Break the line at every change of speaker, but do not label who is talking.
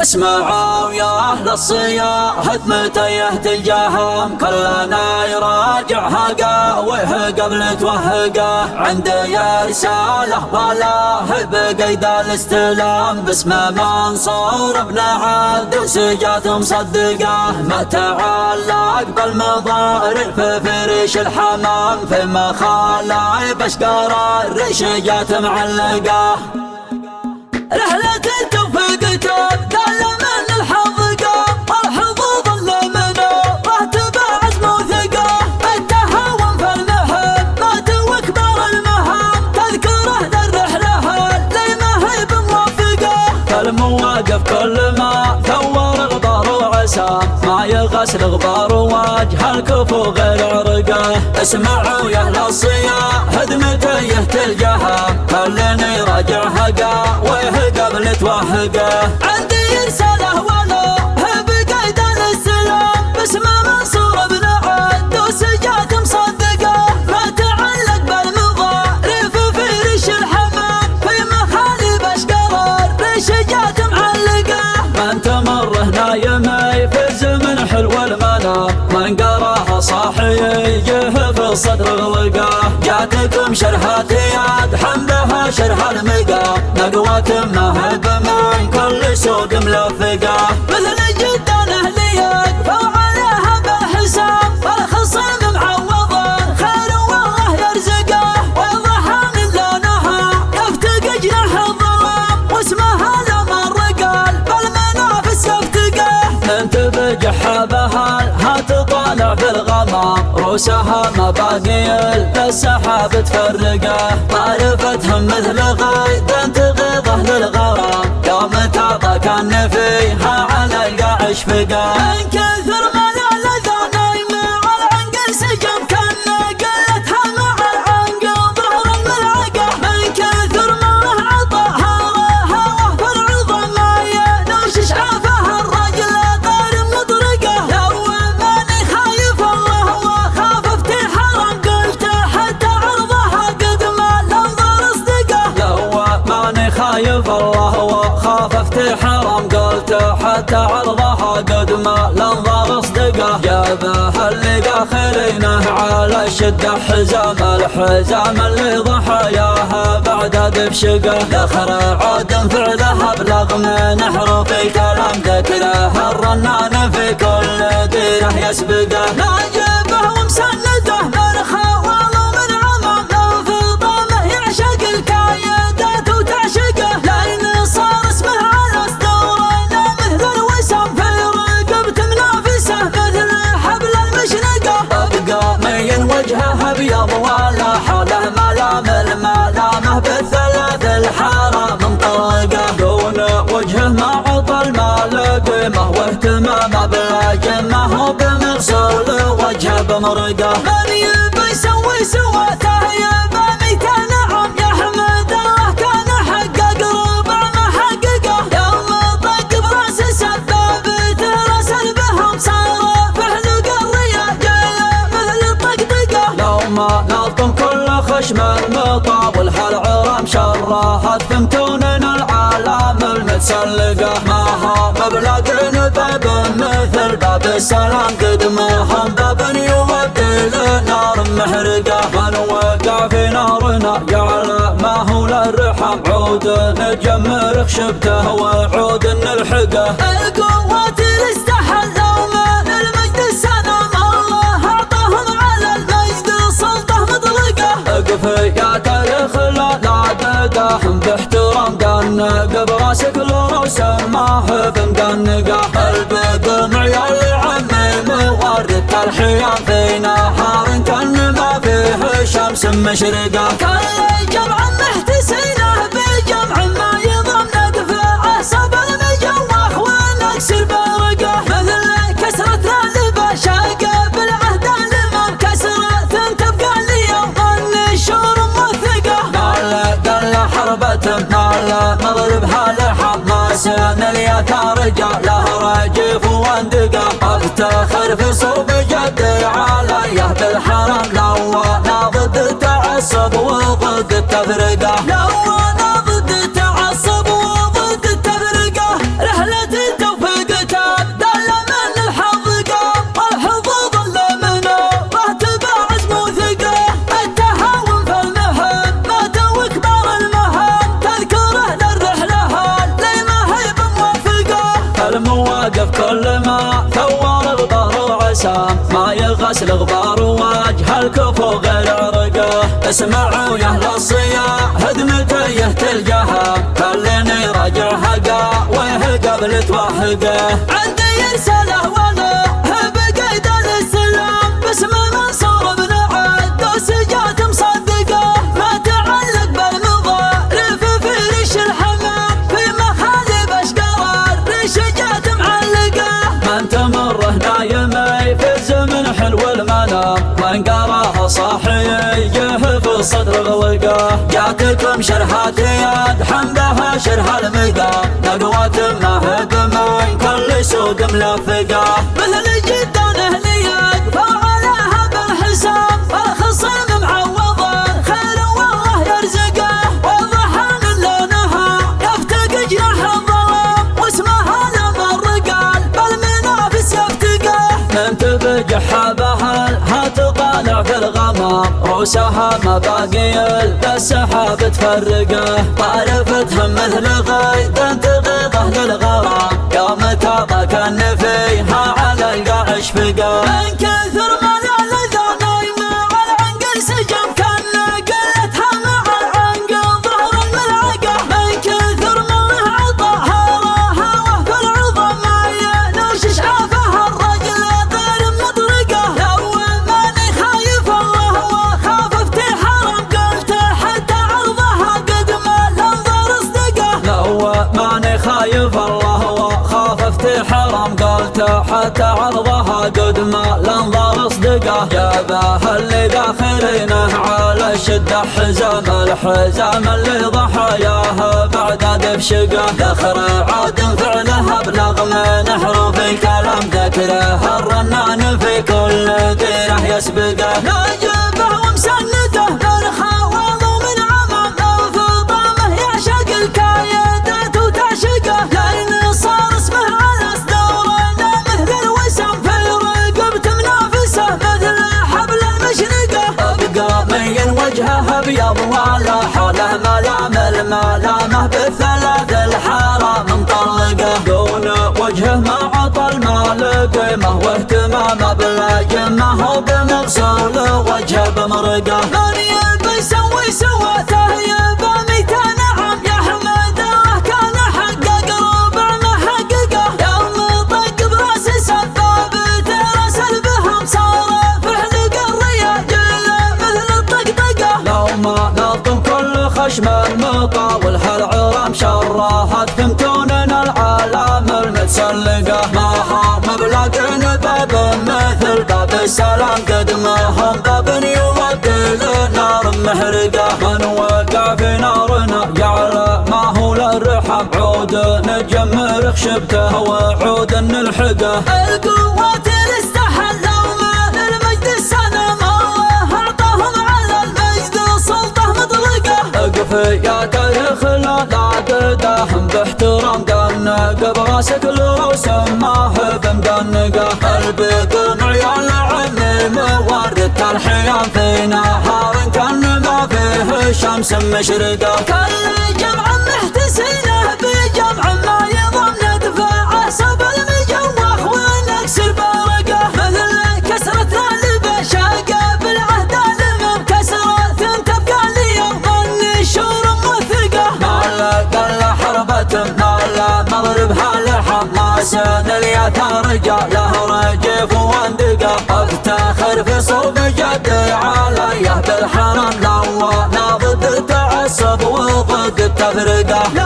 اسمعوا يا أهل الصياح متيه الجهم، كلنا يراجع هقاويه قبل توهقه. عندي رسالة والله بقيد الاستلام، باسم منصور بن عبد سجات مصدقه. ما تعلق بالمضارع في فريش الحمام، في مخالع بشقر الرشجات معلقه. رحلة التوفيق تبدأ من الحظقة، والحظوظ اللي منه راتب عزم وثقة. التهاون في المهب ما توكبر المهام، تذكره للرحلة اللي ما هي بموافقة. فالمواقف كل ما ثور غبار وعسام، ما يغسل غبار وجه الكفو غير عرقه. اسمعوا يا اهل الصياح هدمتيه الجهم، خلني راجع هقاويه قبل توهقه. عندي رسالة ولو بقيد الاستلام، باسم منصور بن عبد وسجات مصدقه. ما تعلق بالمضارع في ريش الحمام، في مخالب اشقر الرشجات معلقه. من تمره نايم يفز من حلو المنام، من قراها صاحي يجيه في الصدر غلقه. جاتكم شرحات يد حمدها شرح المقام، نقوة مهب من كل سوق ملفقه. مثل جدا اهلي يقفوا عليها بالحساب، والخصم معوضا خير والله يرزقه. ويضحى من لونها يفتق جناح الظلام، واسمها لما الرقال بالمنافس يفتقه. انتبه جحابها ها تطالع في الغمام، روسها مباقي للسحاب تفرقه. معرفتهم مثل غيد تغيظه للغرام، يوم تعطى كان فيها على القاع اشفقه. من كثر ملال ذا نايم على العنقل سجم، كان قلتها مع العنقل ظهر الملعقه. من كثر ما عطاها هواه في العظم ما ينوش شعافها الرجل غير مطرقه. لو ماني خايف الله وخاف افتح حرام، قلت حتى عرضها قد ما الانظار اصدقه. لو ماني خايف الله وخاف افتح حرام، قلت حتى عرضها قد ما الانظار اصدقه. جابه اللي داخلينه على الشده حزام، الحزام اللي ضحاياها بعد دفشقه. ذخر عود فعله ابلغ من حروف الكلام، ذكره الرنان في كل ديره يسبقه. ناجبه ومسنده من خوال ومن عمام، لو في ضمه يعشق الكايدات وتعشقه. لين صار اسمه على اسطورنا مثل الوسام، في رقبة منافسه مثل حبل المشنقه. ابقى مين وجهه ابيض ولا حوله ملام، الملامه بالثلاث الحاره منطلقه. دون وجهه ما عطى المال قيمه، واهتمامه بلاجمه وبمغسول وجهه بمرقه. من يبي يسوي سواته يبى ميته نعم، يحمد الله كان حقق ربع محققه. يوم طق براس السباب ترسل بهم، صار فحلق الرياجل مثل الطقطقه. لو ما نلطم كل خشم المطاول هالعرام، شرهت فمتوننا العالم المتسلقه. ما هم بلاقين باب مثل باب السلام، قدمهم باب يودي لنار محرقه. من وقع في نارنا جعل ما هو للرحم، عود نجمر خشبته وعود نلحقه. القوات اللي استحلوا من المجد السلام، الله اعطاهم على المجد سلطه مطلقه. اقفي يا تاريخ لا دقاهم باحترام، قنق براسك الروس ما هو بمقنقه. البقمع يا عمي مورد الحيام، في نهار كان ما فيه شمس مشرقه. كل جمع محتسينه بجمع ما يضم ندفع صب المجوح ونكسر برقه. مثل كسرة البشاقه بالعهد الامام، كسرة تبقى اليوم النشور موثقه. قال حربة مال مضربها لحماس، الياتا رجاله رجيف واندقه. افتخر في صوب جدي عليه بالحرم، لو انا ضد التعصب وضد التفرقه. لو انا ضد التعصب وضد التفرقه. رحلة واقف كل ما ثور غبار وعسام، ما يغسل غبار وجه الكفو غير عرقه. اسمعوا يا اهل الصياح هدمته يهتلجها، خليني راجع حقه ويه قبل توهقه. عندي رسالة وله بقيد الاسلام، باسم منصور بن عدوس جات مصدقه. ما تعلق بالمضى رف في ريش الحمام، في مخالب اشقر ريش جات معلقه. من تمره نايم يفز من حلو المنام، من قراها صاحي يجيه في الصدر غلقه. جاتكم شرحات يد حمدها شرح المقام، نقوة ما هي بمن كل سوق ملفقه. مثل جدان اهلي يقفوا عليها بالحساب، الخصم معوضه خير والله يرزقه. وضحى من لونها يفتق جناح الظلام، واسمها لما الرقال بالمنافس يفتقه. من تبجح حبها تطالع في الغمام، روسها مباقي بالسحاب تفرقه. طارفتهم مثل غيد تغيظه للغرام، يوم تابك النفيها على القاع اشفقه. من كثر ما لذا نايمه على العنقل سجم، كان قلتها مع العنقل ظهر الملعقه. من كثر ما عطاها هواه في العظم، ما ينوش شعافها الرجل غير مطرقه. لو ماني خايف الله وخاففت حرم، قلت حتى عرضها قد ما الانظار اصدقه. لو ماني خايف الله وخاففت حرم، قلت حتى عرضها قد ما الانظار اصدقه. جابها اللي داخلينه على الشده حزام، الحزام اللي ضحاياه بعد دبشقه. ذخر عاد فعلها ابلغ من حروف الكلام، ذكره الرنان في كل ديره يسبقه. ناجبه ومسنده من خواض ومن عمام، انفضامه يعشق الكايدات وتعشقه. لان صار اسمه على صدورنا مثل الوسام، في رقبته منافسه مثل حبل المشنقه. ابقى مين وجهه ابيض وعلى حاله ملامه بالثلاث الحاره مطلقه. دون وجهه ما عطى المال قيمه واهتمامه بالجمه، وبمغسول وجهه بمرقه. من يبي يسوي سواته يبى 200 عام، يا حمد الله كان حقق ربع محققه. يوم طق براس سباب ترسل بهم، صار فعل الرياجل مثل الطقطقه. لو ما نظم كل خشم المطاول هالعرام، شرهت فهمتوننا العالم المتسلقه. ما هم بلاقين باب مثل باب السلام، قدمهم باب يودي للنار محرقه. من وقع في نارنا جعل ما هو للرحم، عود نجمر خشبته وعود نلحقه. القوات اللي استحلوا من المجد السنم، الله اعطاهم على المجد سلطه مطلقه. اقفي تاريخ العقدهم باحترام، دنق براسك الروس ما هي بمدنقه. البيض عيال عمي مورد الحيام، في نهار كان ما فيه شمس مشرقه. كل جمع محتسينه بجمع ما يضم ندفع عصب المجوخ ونكسر برقه. مثل كسرة البشاقه بالعهد المم، كسرة تبقى اليوم النشور موثقه. نال حربة نال مضربها للحماس، الياثار رجاله رجيف واندقه. افتخر في صوب جدي عليه بالحرم، لو انا ضد التعصب وضد التفرقه.